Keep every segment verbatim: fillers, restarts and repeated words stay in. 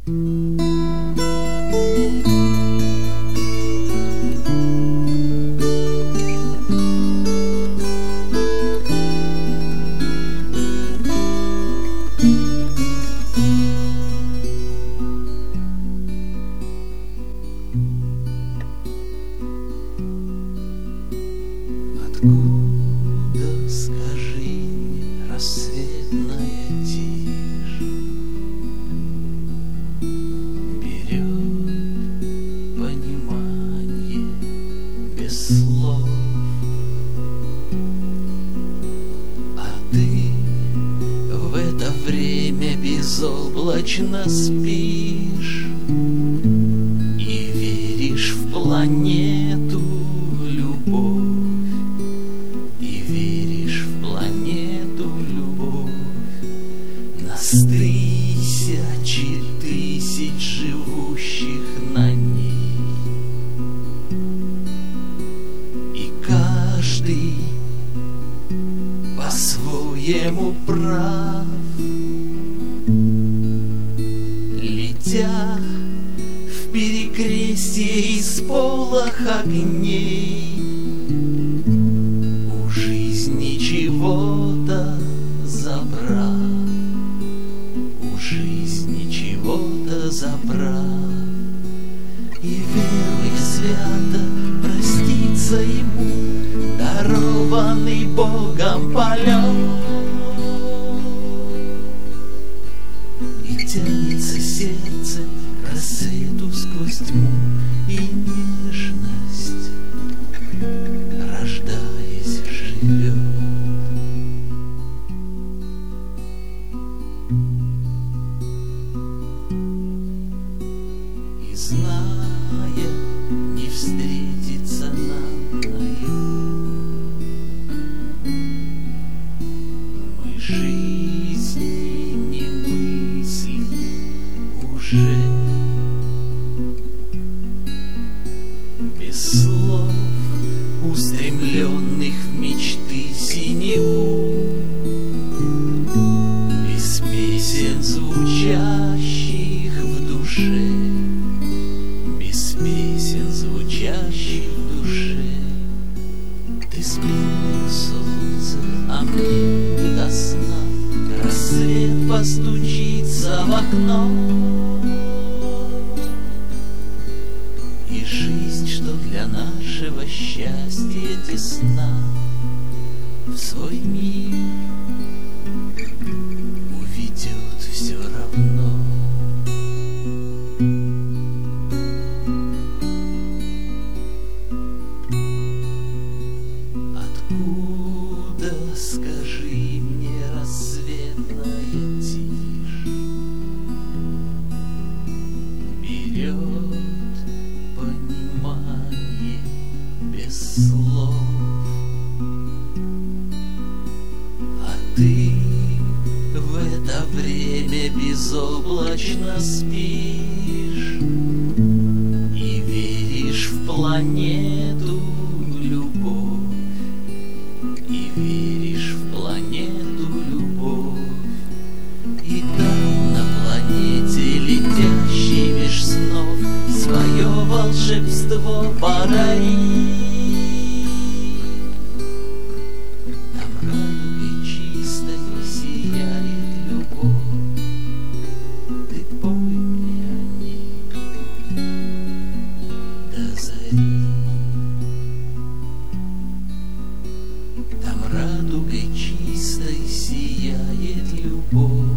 Откуда, скажи, рассветная тишь берет понимание без слов, а ты в это время безоблачно спишь и веришь в планету любовь. Нас тысячи тысяч живущих на ней, и каждый по-своему прав, летя в перекрестье из полох огней, у жизни чего-то забрав. Жизни чего-то забрав, и веруя свято проститься ему дарованный Богом полет. И тянется сердце к рассвету сквозь тьму и нежность, рождаясь, живет. Зная, не встретится нам наяву, мы жизни не мыслим уже. Без слов, устремленных в мечты синеву, без песен, звучащих в душе, песен, звучащих в душе. Ты спиною солнце, а мне до сна рассвет постучится в окно. И жизнь, что для нашего счастья тесна, в свой мир уведет все равно. Откуда, скажи мне, рассветная тишь берет понимание без слов, а ты в это время безоблачно спишь и веришь в планету любовь. И веришь в планету любовь, и там на планете, летящей меж снов, свое волшебство подари. Там радугой чистой сияет любовь, ты пой мне о ней до зари. Там радугой чистой сияет любовь,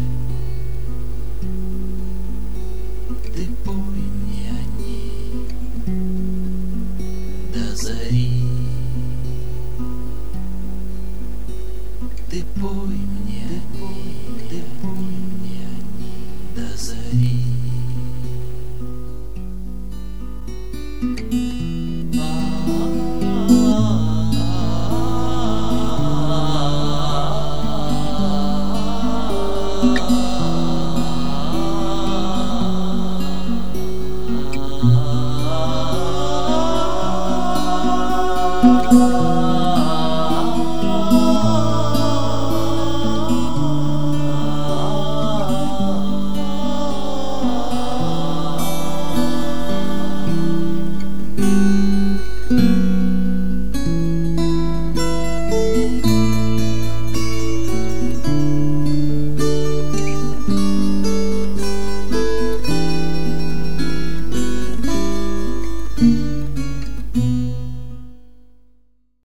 ты пой мне о ней до зари. Ты пой мне о ней, ты пой мне о ней до зари.